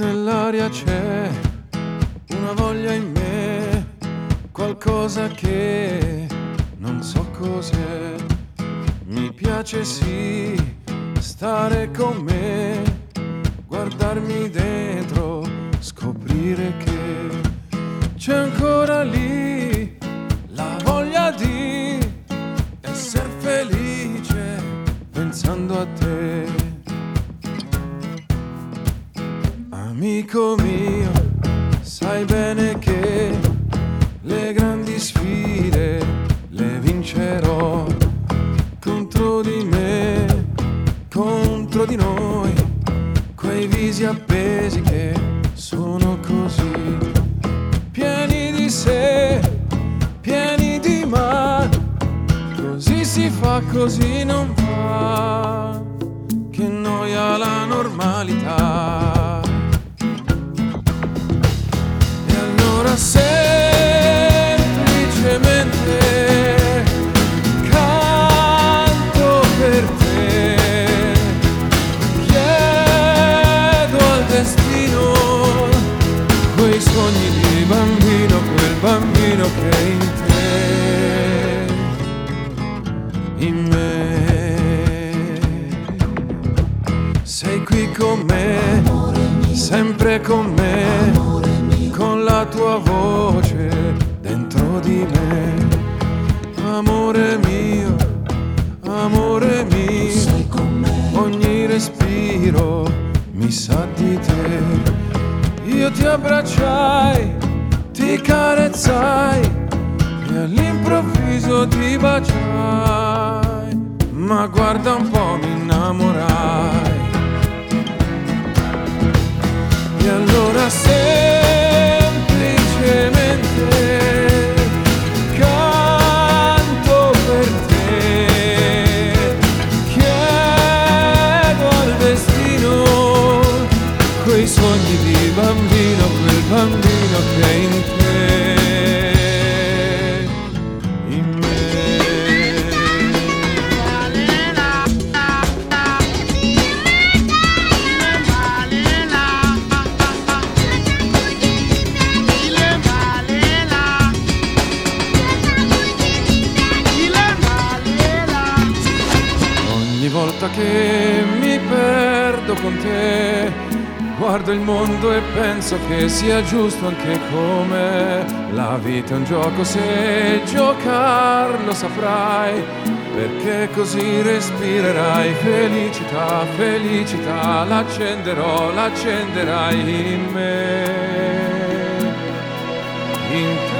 Nell'aria c'è una voglia in me, qualcosa che non so cos'è. Mi piace sì stare con me, guardarmi dentro, scoprire che c'è ancora lì la voglia di essere felice pensando a te. Amico mio, sai bene che le grandi sfide le vincerò contro di me, contro di noi, quei visi appesi che sono così pieni di sé, pieni di ma, così si fa, così non va, che noia la normalità. Semplicemente canto per te, chiedo al destino quei sogni di bambino, quel bambino che è in me. Sei qui con me, sempre con me, con la tua voce dentro di me. Amore mio, sei con me. Ogni respiro mi sa di te. Io ti abbracciai, ti carezzai e all'improvviso ti baciai. Ma guarda un po', mi innamorai. E allora semplicemente canto per te, chiedo al destino quei sogni di bambino, quel bambino che è in te, in me. Ogni volta che mi perdo con te, guardo il mondo e penso che sia giusto anche come la vita è un gioco, se giocarlo saprai, perché così respirerai felicità, felicità, l'accenderai in me, in te.